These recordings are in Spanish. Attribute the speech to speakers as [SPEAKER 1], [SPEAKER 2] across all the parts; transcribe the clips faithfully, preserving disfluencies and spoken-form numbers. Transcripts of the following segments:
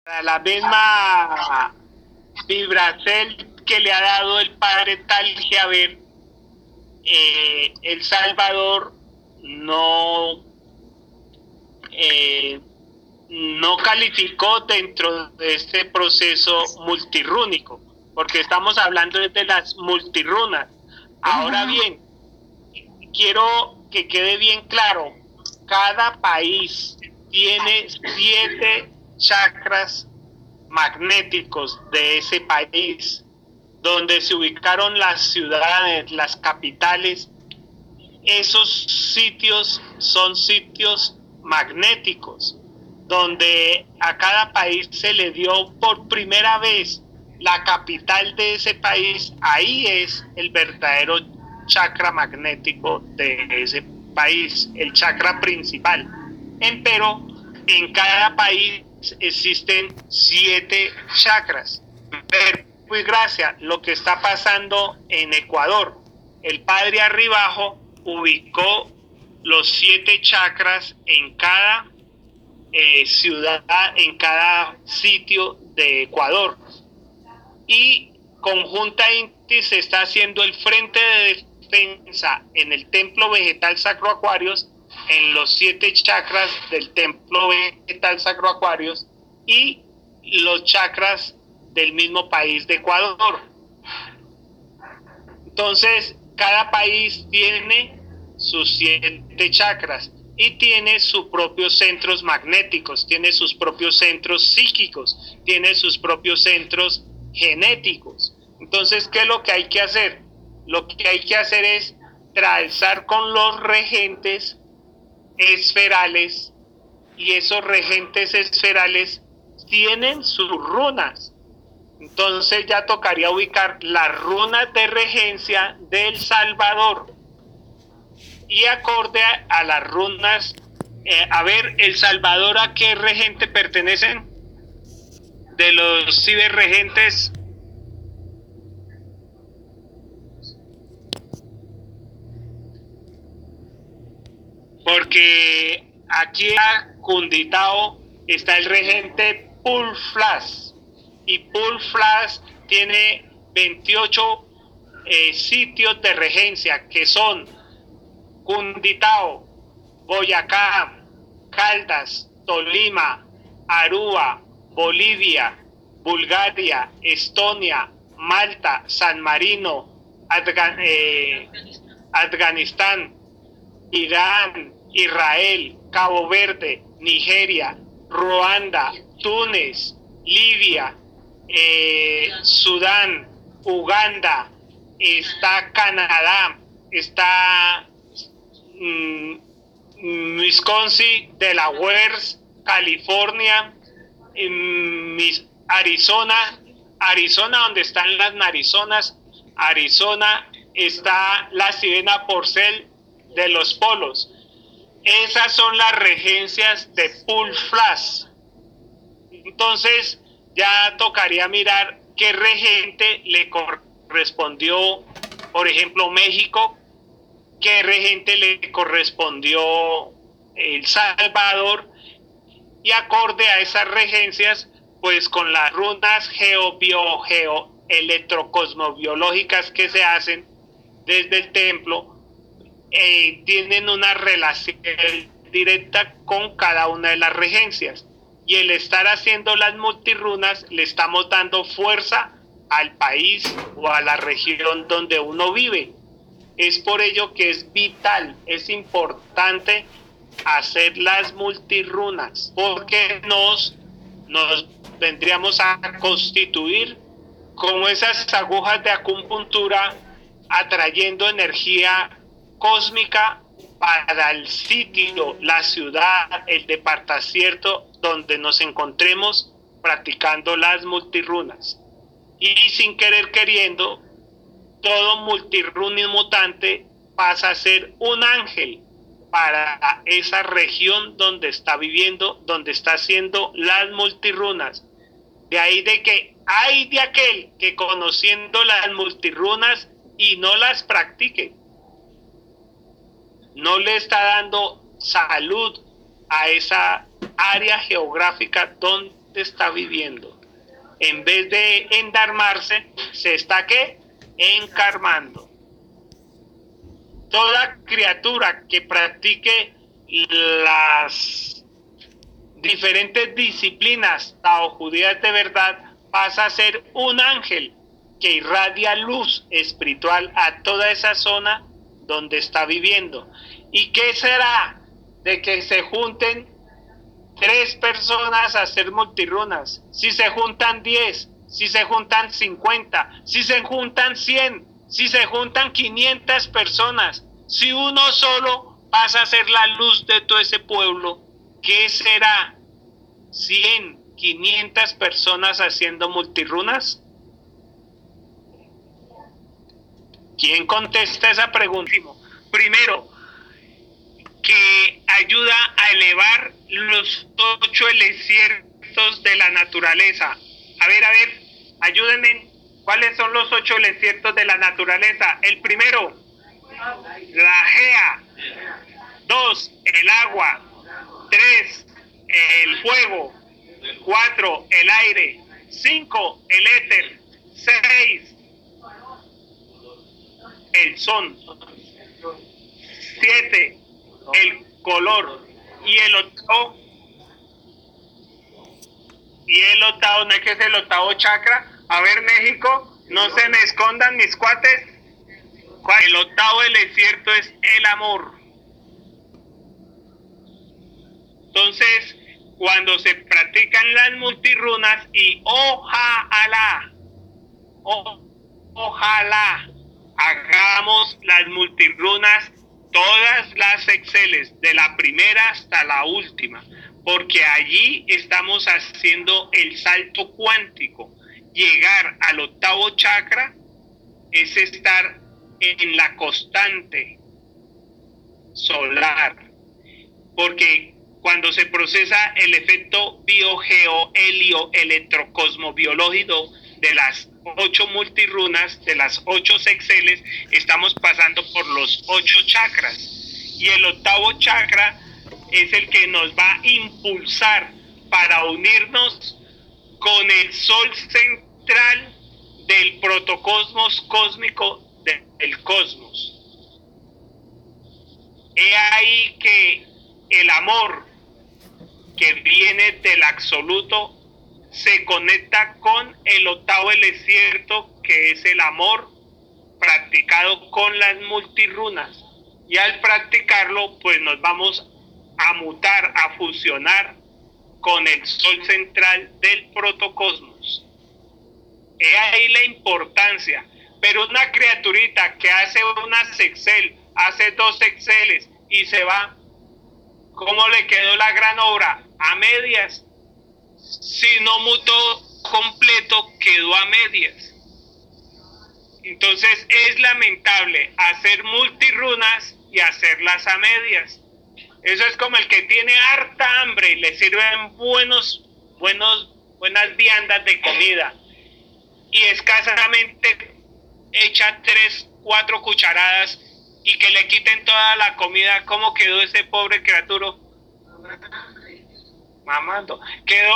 [SPEAKER 1] La misma vibracel que le ha dado el padre Tal Jaber, eh, El Salvador no, eh, no calificó dentro de este proceso multirúnico, porque estamos hablando de las multirunas. Ahora bien, quiero que quede bien claro, cada país tiene siete chakras magnéticos de ese país, donde se ubicaron las ciudades, las capitales. Esos sitios son sitios magnéticos, donde a cada país se le dio por primera vez la capital de ese país. Ahí es el verdadero chakra magnético de ese país, el chakra principal. Pero en cada país existen siete chakras. Muy gracias, lo que está pasando en Ecuador. El padre Arribajo ubicó los siete chakras en cada eh, ciudad, en cada sitio de Ecuador. Y conjuntamente se está haciendo el frente de defensa en el templo vegetal Sacro Acuarios, en los siete chakras del templo vegetal Sacro Acuarios y los chakras del mismo país de Ecuador. Entonces, cada país tiene sus siete chakras y tiene sus propios centros magnéticos, tiene sus propios centros psíquicos, tiene sus propios centros genéticos. Entonces, ¿qué es lo que hay que hacer? Lo que hay que hacer es trazar con los regentes esferales, y esos regentes esferales tienen sus runas. Entonces ya tocaría ubicar las runas de regencia del Salvador y acorde a, a las runas, eh, a ver, El Salvador, ¿a qué regente pertenecen? De los ciberregentes. Porque aquí a Cunditao está el regente Pulflas, y Pulflas tiene veintiocho eh, sitios de regencia, que son Cunditao, Boyacá, Caldas, Tolima, Aruba, Bolivia, Bulgaria, Estonia, Malta, San Marino, Afgan eh, Afganistán, Irán, Israel, Cabo Verde, Nigeria, Ruanda, Túnez, Libia, eh, Sudán, Uganda, está Canadá, está mmm, Wisconsin, Delaware, California, mmm, Arizona, Arizona donde están las narizonas, Arizona, está la sirena porcel de los polos. Esas son las regencias de Pulflas. Entonces ya tocaría mirar qué regente le correspondió, por ejemplo, México, qué regente le correspondió El Salvador, y acorde a esas regencias, pues con las runas geobio, geo, electrocosmobiológicas que se hacen desde el templo, Eh, tienen una relación directa con cada una de las regencias, y el estar haciendo las multirunas le estamos dando fuerza al país o a la región donde uno vive. Es por ello que es vital, es importante hacer las multirunas, porque nos, nos vendríamos a constituir como esas agujas de acupuntura, atrayendo energía cósmica para el sitio, la ciudad, el departacierto donde nos encontremos practicando las multirunas. Y sin querer queriendo, todo multirunis mutante pasa a ser un ángel para esa región donde está viviendo, donde está haciendo las multirunas. De ahí de que hay de aquel que conociendo las multirunas y no las practique, no le está dando salud a esa área geográfica donde está viviendo. En vez de endarmarse, se está ¿qué? Encarmando. Toda criatura que practique las diferentes disciplinas taojudías de verdad pasa a ser un ángel que irradia luz espiritual a toda esa zona donde está viviendo. ¿Y qué será de que se junten tres personas a hacer multirunas? Si se juntan diez, si se juntan cincuenta, si se juntan cien, si se juntan quinientas personas, si uno solo pasa a ser la luz de todo ese pueblo, ¿qué será? ¿cien, quinientas personas haciendo multirunas? ¿Quién contesta esa pregunta? Primero, que ayuda a elevar los ocho elesiertos de la naturaleza. A ver, a ver, ayúdenme. ¿Cuáles son los ocho elesiertos de la naturaleza? El primero, la Gea. Dos, el agua. Tres, el fuego. Cuatro, el aire. Cinco, el éter. Seis, el son. Siete, el color. Y el octavo, y el octavo, ¿no es que es el octavo chakra? A ver, México, no se me escondan mis cuates. El octavo elesierto es el amor. Entonces, cuando se practican las multirunas y ojalá, o, ojalá hagamos las multirunas, todas las exceles, de la primera hasta la última, porque allí estamos haciendo el salto cuántico. Llegar al octavo chakra es estar en la constante solar, porque cuando se procesa el efecto biogeo-helio-electrocosmobiológico de las ocho multirunas, de las ocho sexeles, estamos pasando por los ocho chakras, y el octavo chakra es el que nos va a impulsar para unirnos con el sol central del protocosmos cósmico del cosmos. He ahí que el amor que viene del absoluto se conecta con el octavo elesierto, que es el amor practicado con las multirunas, y al practicarlo pues nos vamos a mutar, a fusionar con el sol central del protocosmos. He ahí la importancia. Pero una criaturita que hace una sexel, hace dos sexeles y se va, ¿cómo le quedó la gran obra? A medias. Si no mutó completo, quedó a medias. Entonces es lamentable hacer multirunas y hacerlas a medias. Eso es como el que tiene harta hambre y le sirven buenos, buenos, buenas viandas de comida, y escasamente echa tres, cuatro cucharadas y que le quiten toda la comida. ¿Cómo quedó ese pobre criatura? Mamando. Quedó,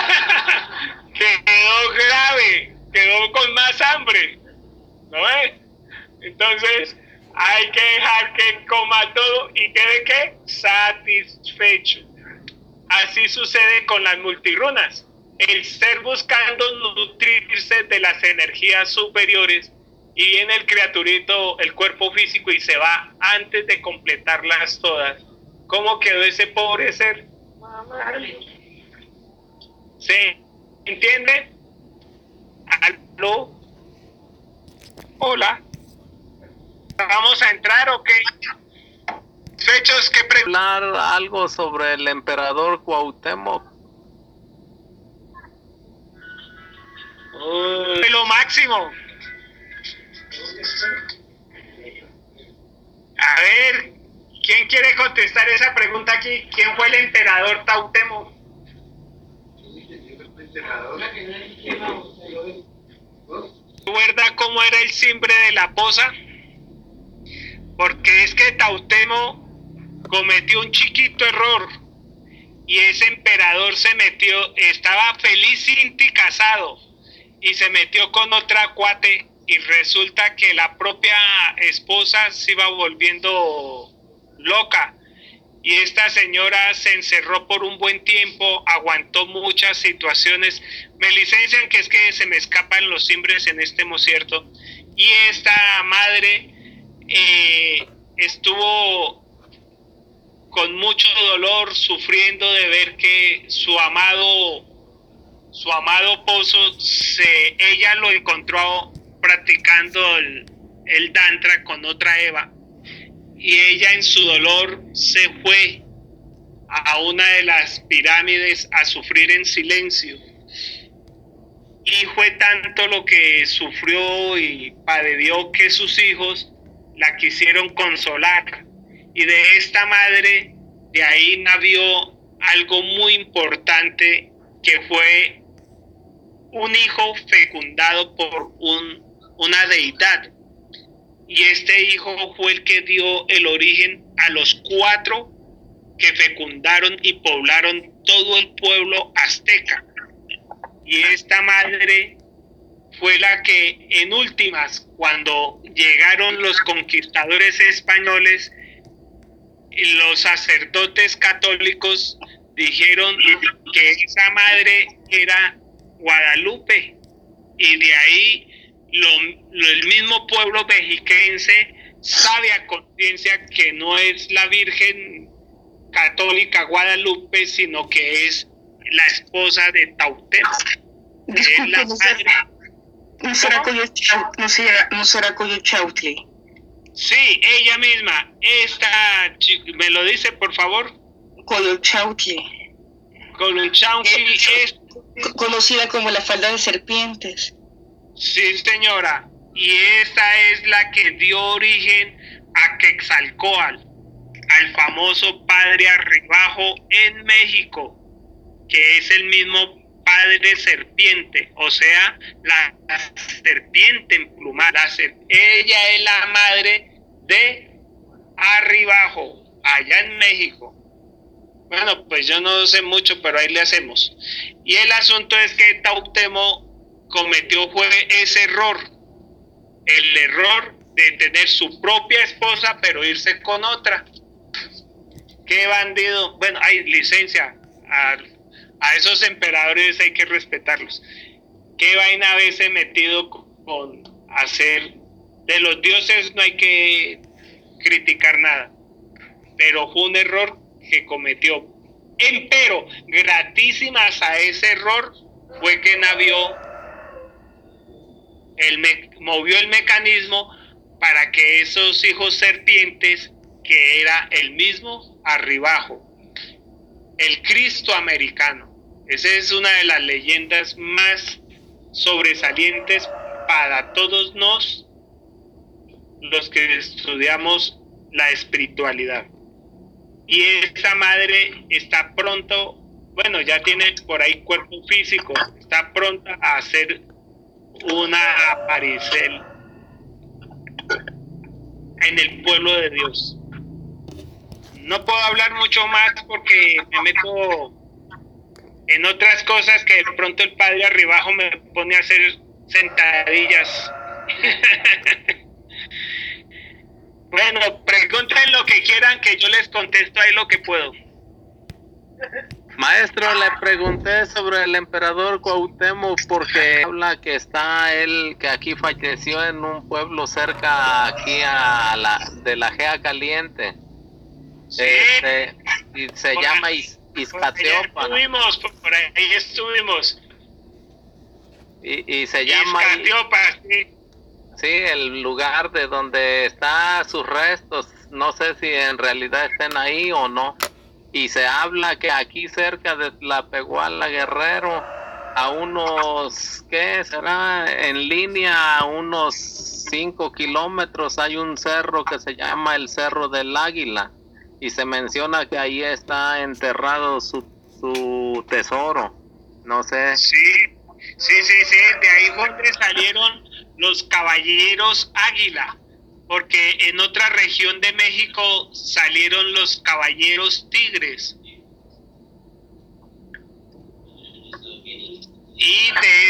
[SPEAKER 1] quedó grave, quedó con más hambre, ¿no ves? Entonces hay que dejar que coma todo y quede ¿qué? Satisfecho. Así sucede con las multirunas. El ser buscando nutrirse de las energías superiores, y viene el criaturito, el cuerpo físico, y se va antes de completarlas todas. ¿Cómo quedó ese pobre ser? ¿Se entiende? ¿Aló? Hola. ¿Vamos a entrar o qué? Fechos que
[SPEAKER 2] hablar algo sobre el emperador Cuauhtémoc.
[SPEAKER 1] Oh, lo máximo. A ver, ¿quién quiere contestar esa pregunta aquí? ¿Quién fue el emperador Cuauhtémoc? ¿Recuerda cómo era el simbre de la poza? Porque es que Cuauhtémoc cometió un chiquito error, y ese emperador se metió, estaba feliz Inti casado, y se metió con otra cuate, y resulta que la propia esposa se iba volviendo loca, y esta señora se encerró por un buen tiempo, aguantó muchas situaciones. Me licencian que es que se me escapan los timbres en este mocierto. Y esta madre eh, estuvo con mucho dolor, sufriendo de ver que su amado, su amado Pozo, se, ella lo encontró practicando el, el Tantra con otra Eva. Y ella en su dolor se fue a una de las pirámides a sufrir en silencio. Y fue tanto lo que sufrió y padeció que sus hijos la quisieron consolar. Y de esta madre, de ahí nació algo muy importante, que fue un hijo fecundado por un, una deidad. Y este hijo fue el que dio el origen a los cuatro que fecundaron y poblaron todo el pueblo azteca. Y esta madre fue la que en últimas, cuando llegaron los conquistadores españoles, los sacerdotes católicos dijeron que esa madre era Guadalupe, y de ahí Lo, lo, el mismo pueblo mexiquense sabe a conciencia que no es la Virgen Católica Guadalupe, sino que es la esposa de Tautemoc.
[SPEAKER 3] Disculpe, la no, será, no, será Coyochau, no, será, no será Coyochautli.
[SPEAKER 1] Sí, ella misma. Esta, ¿me lo dice, por favor?
[SPEAKER 3] Coyochautli.
[SPEAKER 1] Coyochautli es
[SPEAKER 3] conocida como la falda de serpientes.
[SPEAKER 1] Sí, señora, y esta es la que dio origen a Quetzalcóatl, al famoso padre Arribajo en México, que es el mismo padre serpiente, o sea, la serpiente emplumada. Ella es la madre de Arribajo, allá en México. Bueno, pues yo no sé mucho, pero ahí le hacemos. Y el asunto es que Tautemoc cometió fue ese error, el error de tener su propia esposa pero irse con otra. Qué bandido. Bueno, hay licencia, a, a esos emperadores hay que respetarlos. Qué vaina haberse metido con, con hacer, de los dioses no hay que criticar nada, pero fue un error que cometió. Empero, gratísimas a ese error fue que nació El me, movió el mecanismo para que esos hijos serpientes, que era el mismo Arribajo, el Cristo americano, esa es una de las leyendas más sobresalientes para todos nos, los que estudiamos la espiritualidad. Y esa madre está pronto, bueno, ya tiene por ahí cuerpo físico, está pronta a hacer una aparición en el pueblo de Dios. No puedo hablar mucho más porque me meto en otras cosas que de pronto el padre Arribajo me pone a hacer sentadillas. Bueno, pregunten lo que quieran, que yo les contesto ahí lo que puedo.
[SPEAKER 2] Maestro, le pregunté sobre el emperador Cuauhtémoc porque habla que está él, que aquí falleció en un pueblo cerca aquí a la de la Gea Caliente.
[SPEAKER 1] Sí.
[SPEAKER 2] Este, y se por llama Is, Izcatiopa.
[SPEAKER 1] Estuvimos, por ahí estuvimos.
[SPEAKER 2] Y, y se llama
[SPEAKER 1] Izcatiopa, sí.
[SPEAKER 2] Sí, el lugar de donde están sus restos, no sé si en realidad estén ahí o no. Y se habla que aquí cerca de Tlapehuala Guerrero, a unos, ¿qué será? En línea, a unos cinco kilómetros, hay un cerro que se llama el Cerro del Águila. Y se menciona que ahí está enterrado su, su tesoro. No sé.
[SPEAKER 1] Sí, sí, sí, sí, de ahí fue donde salieron los caballeros Águila, porque en otra región de México salieron los caballeros Tigres.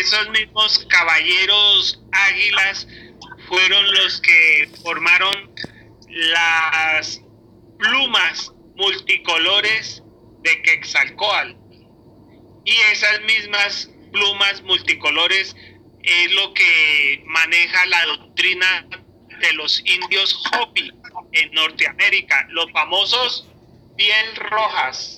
[SPEAKER 1] esos mismos caballeros águilas fueron los que formaron las plumas multicolores de Quetzalcóatl. Y esas mismas plumas multicolores es lo que maneja la doctrina de los indios Hopi en Norteamérica, los famosos piel rojas,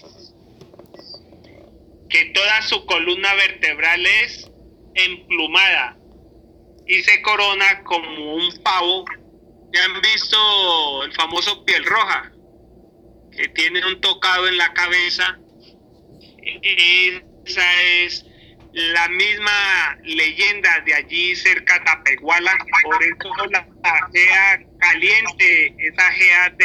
[SPEAKER 1] que toda su columna vertebral es emplumada y se corona como un pavo. ¿Ya han visto el famoso piel roja? Que tiene un tocado en la cabeza. Esa es la misma leyenda de allí cerca de Tapehuala, por eso la gea caliente, esa gea de